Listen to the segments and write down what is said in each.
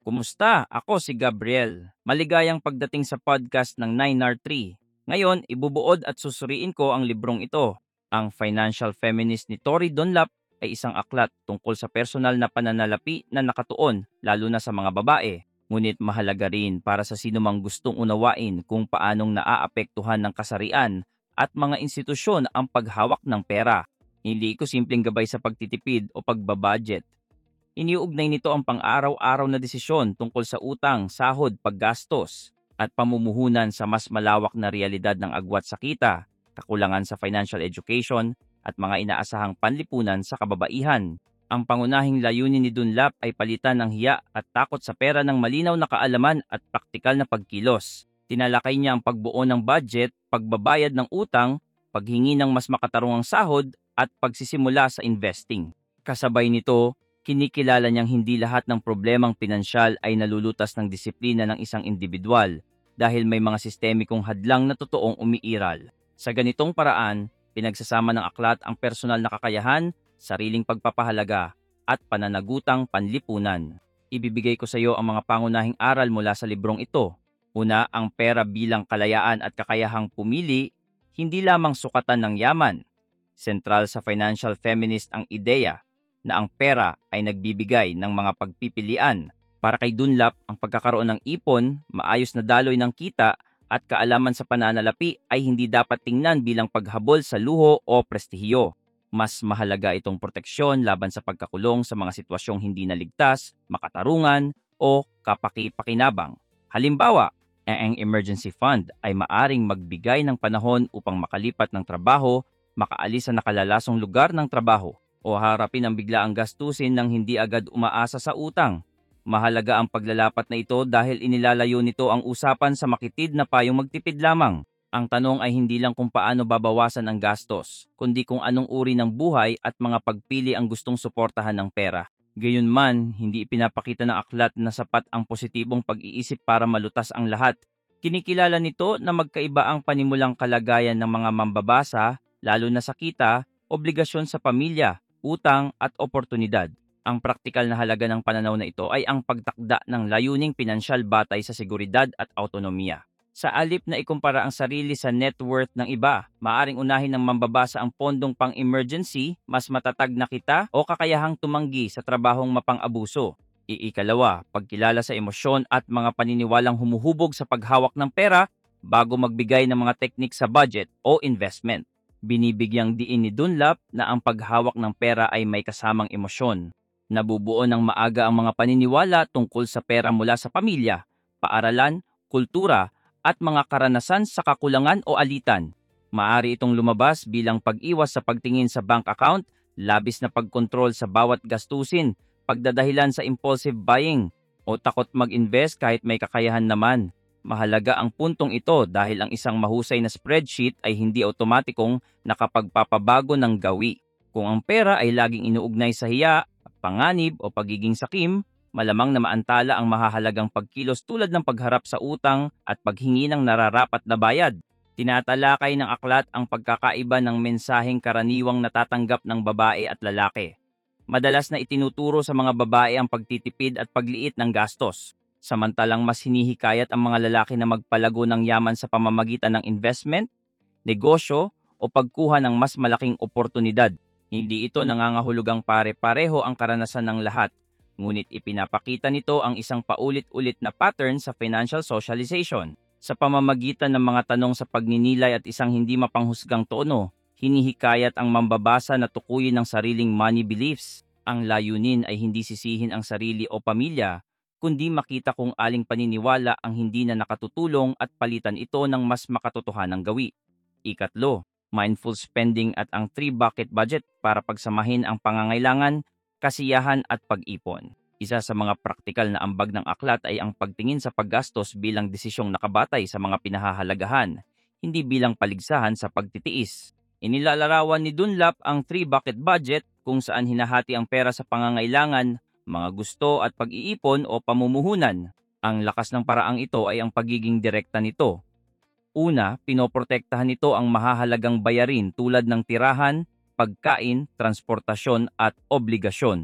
Kumusta? Ako si Gabriel. Maligayang pagdating sa podcast ng 9R3. Ngayon, ibubuod at susuriin ko ang librong ito. Ang Financial Feminist ni Tori Dunlap ay isang aklat tungkol sa personal na pananalapi na nakatuon, lalo na sa mga babae. Ngunit mahalaga rin para sa sinumang gustong unawain kung paanong naaapektuhan ng kasarian at mga institusyon ang paghawak ng pera. Hindi ko simpleng gabay sa pagtitipid o pagbabudget. Iniuugnay nito ang pang-araw-araw na desisyon tungkol sa utang, sahod, paggastos, at pamumuhunan sa mas malawak na realidad ng agwat sa kita, kakulangan sa financial education, at mga inaasahang panlipunan sa kababaihan. Ang pangunahing layunin ni Dunlap ay palitan ng hiya at takot sa pera ng malinaw na kaalaman at praktikal na pagkilos. Tinalakay niya ang pagbuo ng budget, pagbabayad ng utang, paghingi ng mas makatarungang sahod, at pagsisimula sa investing. Kasabay nito, kinikilala niyang hindi lahat ng problemang pinansyal ay nalulutas ng disiplina ng isang individual dahil may mga sistemikong hadlang na totoong umiiral. Sa ganitong paraan, pinagsasama ng aklat ang personal na kakayahan, sariling pagpapahalaga, at pananagutang panlipunan. Ibibigay ko sa iyo ang mga pangunahing aral mula sa librong ito. Una, ang pera bilang kalayaan at kakayahang pumili, hindi lamang sukatan ng yaman. Sentral sa financial feminist ang ideya na ang pera ay nagbibigay ng mga pagpipilian. Para kay Dunlap, ang pagkakaroon ng ipon, maayos na daloy ng kita at kaalaman sa pananalapi ay hindi dapat tingnan bilang paghabol sa luho o prestihiyo. Mas mahalaga itong proteksyon laban sa pagkakulong sa mga sitwasyong hindi naligtas, makatarungan o kapaki-pakinabang. Halimbawa, ang emergency fund ay maaring magbigay ng panahon upang makalipat ng trabaho, makaalis sa nakalalasong lugar ng trabaho, o harapin ang biglaang gastusin nang hindi agad umaasa sa utang. Mahalaga ang paglalapat na ito dahil inilalayo nito ang usapan sa makitid na payong magtipid lamang. Ang tanong ay hindi lang kung paano babawasan ang gastos, kundi kung anong uri ng buhay at mga pagpili ang gustong suportahan ng pera. Gayunman, hindi ipinapakita ng aklat na sapat ang positibong pag-iisip para malutas ang lahat. Kinikilala nito na magkaiba ang panimulang kalagayan ng mga mambabasa, lalo na sa kita, obligasyon sa pamilya, utang at oportunidad. Ang praktikal na halaga ng pananaw na ito ay ang pagtakda ng layuning pinansyal batay sa seguridad at autonomiya. Sa alip na ikumpara ang sarili sa net worth ng iba, maaring unahin ng mambabasa ang pondong pang-emergency, mas matatag na kita o kakayahang tumanggi sa trabahong mapang-abuso. Iikalawa, pagkilala sa emosyon at mga paniniwalang humuhubog sa paghawak ng pera bago magbigay ng mga teknik sa budget o investment. Binibigyang diin ni Dunlap na ang paghawak ng pera ay may kasamang emosyon. Nabubuo ng maaga ang mga paniniwala tungkol sa pera mula sa pamilya, paaralan, kultura, at mga karanasan sa kakulangan o alitan. Maaari itong lumabas bilang pag-iwas sa pagtingin sa bank account, labis na pagkontrol sa bawat gastusin, pagdadahilan sa impulsive buying, o takot mag-invest kahit may kakayahan naman. Mahalaga ang puntong ito dahil ang isang mahusay na spreadsheet ay hindi otomatikong nakapagpapabago ng gawi. Kung ang pera ay laging inuugnay sa hiya, panganib o pagiging sakim, malamang na maantala ang mahahalagang pagkilos tulad ng pagharap sa utang at paghingi ng nararapat na bayad. Tinatalakay ng aklat ang pagkakaiba ng mensaheng karaniwang natatanggap ng babae at lalaki. Madalas na itinuturo sa mga babae ang pagtitipid at pagliit ng gastos, samantalang mas hinihikayat ang mga lalaki na magpalago ng yaman sa pamamagitan ng investment, negosyo o pagkuha ng mas malaking oportunidad. Hindi ito nangangahulugang pare-pareho ang karanasan ng lahat, ngunit ipinapakita nito ang isang paulit-ulit na pattern sa financial socialization. Sa pamamagitan ng mga tanong sa pagninilay at isang hindi mapanghusgang tono, hinihikayat ang mambabasa na tukuyin ang sariling money beliefs. Ang layunin ay hindi sisihin ang sarili o pamilya, kundi makita kung aling paniniwala ang hindi na nakatutulong at palitan ito ng mas makatotohanang gawi. Ikatlo, mindful spending at ang 3-bucket budget para pagsamahin ang pangangailangan, kasiyahan at pag-ipon. Isa sa mga praktikal na ambag ng aklat ay ang pagtingin sa paggastos bilang desisyong nakabatay sa mga pinahahalagahan, hindi bilang paligsahan sa pagtitiis. Inilalarawan ni Dunlap ang 3-bucket budget kung saan hinahati ang pera sa pangangailangan, mga gusto at pag-iipon o pamumuhunan. Ang lakas ng paraang ito ay ang pagiging direkta nito. Una, pinoprotektahan nito ang mahahalagang bayarin tulad ng tirahan, pagkain, transportasyon at obligasyon.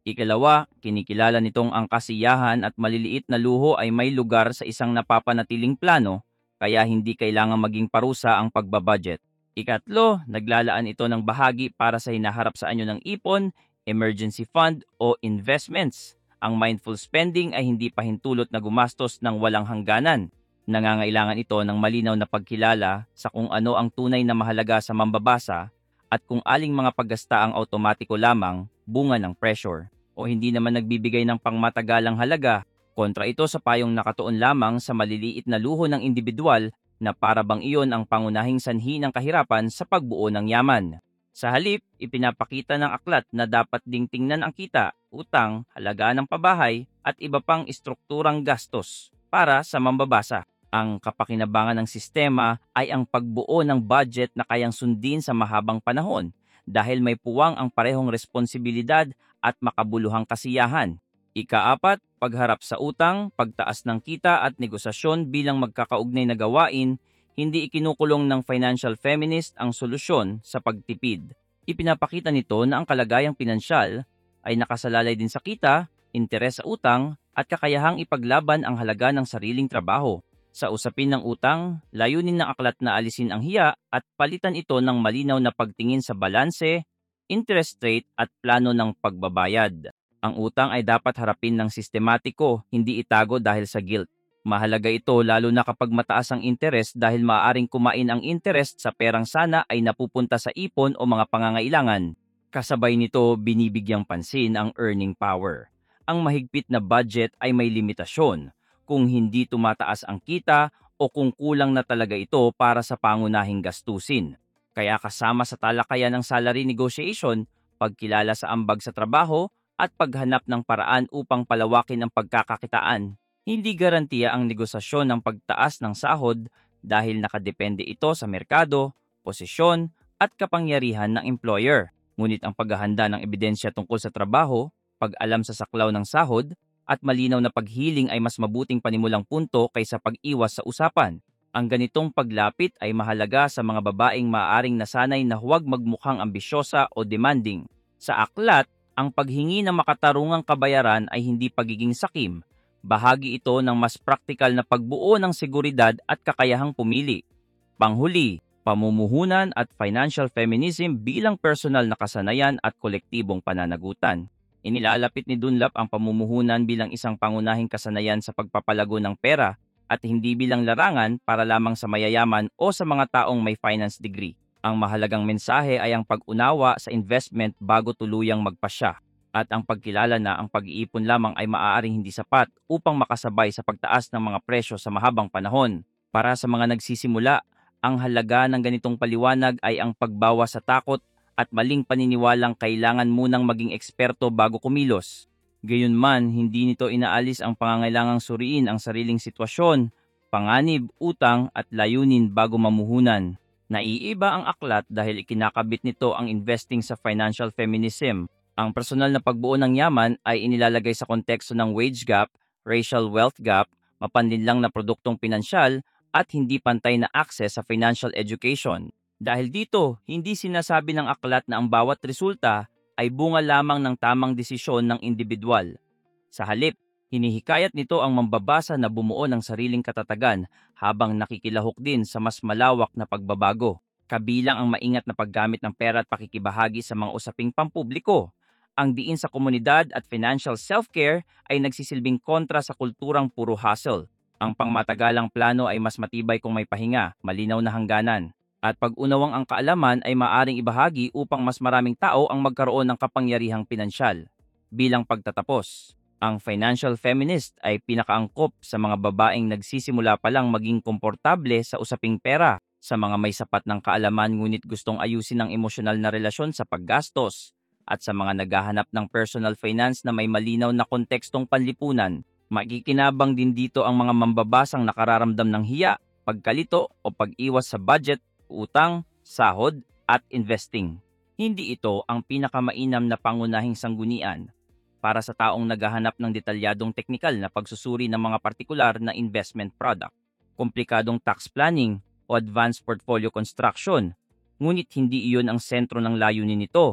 Ikalawa, kinikilala nitong ang kasiyahan at maliliit na luho ay may lugar sa isang napapanatiling plano, kaya hindi kailangang maging parusa ang pagbabudget. Ikatlo, naglalaan ito ng bahagi para sa hinaharap sa anyo ng ipon, emergency fund o investments. Ang mindful spending ay hindi pahintulot na gumastos ng walang hangganan. Nangangailangan ito ng malinaw na pagkilala sa kung ano ang tunay na mahalaga sa mambabasa at kung aling mga paggasta ang automatiko lamang, bunga ng pressure o hindi naman nagbibigay ng pangmatagalang halaga, kontra ito sa payong nakatuon lamang sa maliliit na luho ng individual na para bang iyon ang pangunahing sanhi ng kahirapan sa pagbuo ng yaman. Sa halip, ipinapakita ng aklat na dapat ding tingnan ang kita, utang, halaga ng pabahay at iba pang istrukturang gastos para sa mambabasa. Ang kapakinabangan ng sistema ay ang pagbuo ng budget na kayang sundin sa mahabang panahon dahil may puwang ang parehong responsibilidad at makabuluhang kasiyahan. Ikaapat, pagharap sa utang, pagtaas ng kita at negosasyon bilang magkakaugnay na gawain, hindi ikinukulong ng financial feminist ang solusyon sa pagtipid. Ipinapakita nito na ang kalagayang pinansyal ay nakasalalay din sa kita, interes sa utang, at kakayahang ipaglaban ang halaga ng sariling trabaho. Sa usapin ng utang, layunin ng aklat na alisin ang hiya at palitan ito ng malinaw na pagtingin sa balanse, interest rate at plano ng pagbabayad. Ang utang ay dapat harapin ng sistematiko, hindi itago dahil sa guilt. Mahalaga ito lalo na kapag mataas ang interest dahil maaaring kumain ang interest sa perang sana ay napupunta sa ipon o mga pangangailangan. Kasabay nito, binibigyang pansin ang earning power. Ang mahigpit na budget ay may limitasyon kung hindi tumataas ang kita o kung kulang na talaga ito para sa pangunahing gastusin. Kaya kasama sa talakayan ng salary negotiation, pagkilala sa ambag sa trabaho at paghanap ng paraan upang palawakin ang pagkakakitaan. Hindi garantiya ang negosasyon ng pagtaas ng sahod dahil nakadepende ito sa merkado, posisyon at kapangyarihan ng employer. Ngunit ang paghahanda ng ebidensya tungkol sa trabaho, pag-alam sa saklaw ng sahod, at malinaw na paghiling ay mas mabuting panimulang punto kaysa pag-iwas sa usapan. Ang ganitong paglapit ay mahalaga sa mga babaeng maaaring nasanay na huwag magmukhang ambisyosa o demanding. Sa aklat, ang paghingi ng makatarungang kabayaran ay hindi pagiging sakim. Bahagi ito ng mas praktikal na pagbuo ng seguridad at kakayahang pumili. Panghuli, pamumuhunan at financial feminism bilang personal na kasanayan at kolektibong pananagutan. Inilalapit ni Dunlap ang pamumuhunan bilang isang pangunahing kasanayan sa pagpapalago ng pera at hindi bilang larangan para lamang sa mayayaman o sa mga taong may finance degree. Ang mahalagang mensahe ay ang pag-unawa sa investment bago tuluyang magpasya at ang pagkilala na ang pag-iipon lamang ay maaaring hindi sapat upang makasabay sa pagtaas ng mga presyo sa mahabang panahon. Para sa mga nagsisimula, ang halaga ng ganitong paliwanag ay ang pagbawas sa takot at maling paniniwalang kailangan munang maging eksperto bago kumilos. Gayunman, hindi nito inaalis ang pangangailangang suriin ang sariling sitwasyon, panganib, utang at layunin bago mamuhunan. Naiiba ang aklat dahil ikinakabit nito ang investing sa financial feminism. Ang personal na pagbuo ng yaman ay inilalagay sa konteksto ng wage gap, racial wealth gap, mapanlinlang na produktong pinansyal at hindi pantay na access sa financial education. Dahil dito, hindi sinasabi ng aklat na ang bawat resulta ay bunga lamang ng tamang desisyon ng individual. Sa halip, hinihikayat nito ang mambabasa na bumuo ng sariling katatagan habang nakikilahok din sa mas malawak na pagbabago. Kabilang ang maingat na paggamit ng pera at pakikibahagi sa mga usaping pampubliko. Ang diin sa komunidad at financial self-care ay nagsisilbing kontra sa kulturang puro hustle. Ang pangmatagalang plano ay mas matibay kung may pahinga, malinaw na hangganan. At pag-unawang ang kaalaman ay maaring ibahagi upang mas maraming tao ang magkaroon ng kapangyarihang pinansyal. Bilang pagtatapos, ang financial feminist ay pinakaangkop sa mga babaeng nagsisimula pa lang maging komportable sa usaping pera, sa mga may sapat ng kaalaman ngunit gustong ayusin ang emosyonal na relasyon sa paggastos, at sa mga naghahanap ng personal finance na may malinaw na kontekstong panlipunan. Makikinabang din dito ang mga mambabasang nakararamdam ng hiya, pagkalito o pag-iwas sa budget, utang, sahod, at investing. Hindi ito ang pinakamainam na pangunahing sanggunian para sa taong naghahanap ng detalyadong teknikal na pagsusuri ng mga partikular na investment product, komplikadong tax planning o advanced portfolio construction. Ngunit hindi iyon ang sentro ng layunin nito.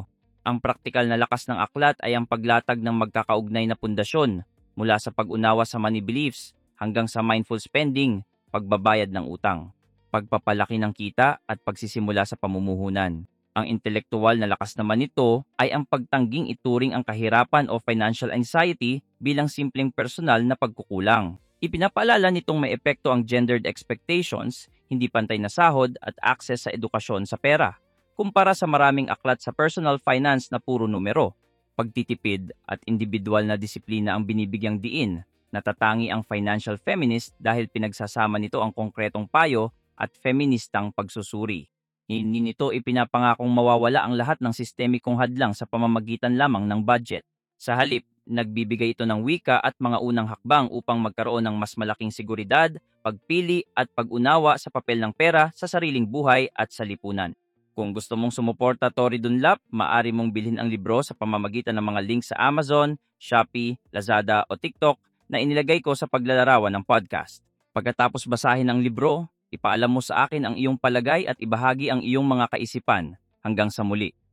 Ang praktikal na lakas ng aklat ay ang paglatag ng magkakaugnay na pundasyon mula sa pag-unawa sa money beliefs hanggang sa mindful spending, pagbabayad ng utang, pagpapalaki ng kita at pagsisimula sa pamumuhunan. Ang intelektual na lakas naman nito ay ang pagtangging ituring ang kahirapan o financial anxiety bilang simpleng personal na pagkukulang. Ipinapaalala nitong may epekto ang gendered expectations, hindi pantay na sahod at access sa edukasyon sa pera, kumpara sa maraming aklat sa personal finance na puro numero. Pagtitipid at individual na disiplina ang binibigyang diin. Natatangi ang financial feminist dahil pinagsasama nito ang konkretong payo at feministang pagsusuri. Hindi nito ipinapangakong mawawala ang lahat ng sistemikong hadlang sa pamamagitan lamang ng budget. Sa halip, nagbibigay ito ng wika at mga unang hakbang upang magkaroon ng mas malaking seguridad, pagpili at pag-unawa sa papel ng pera sa sariling buhay at sa lipunan. Kung gusto mong sumuporta Tori Dunlap, maaari mong bilhin ang libro sa pamamagitan ng mga link sa Amazon, Shopee, Lazada o TikTok na inilagay ko sa paglalarawan ng podcast. Pagkatapos basahin ang libro, ipaalam mo sa akin ang iyong palagay at ibahagi ang iyong mga kaisipan. Hanggang sa muli.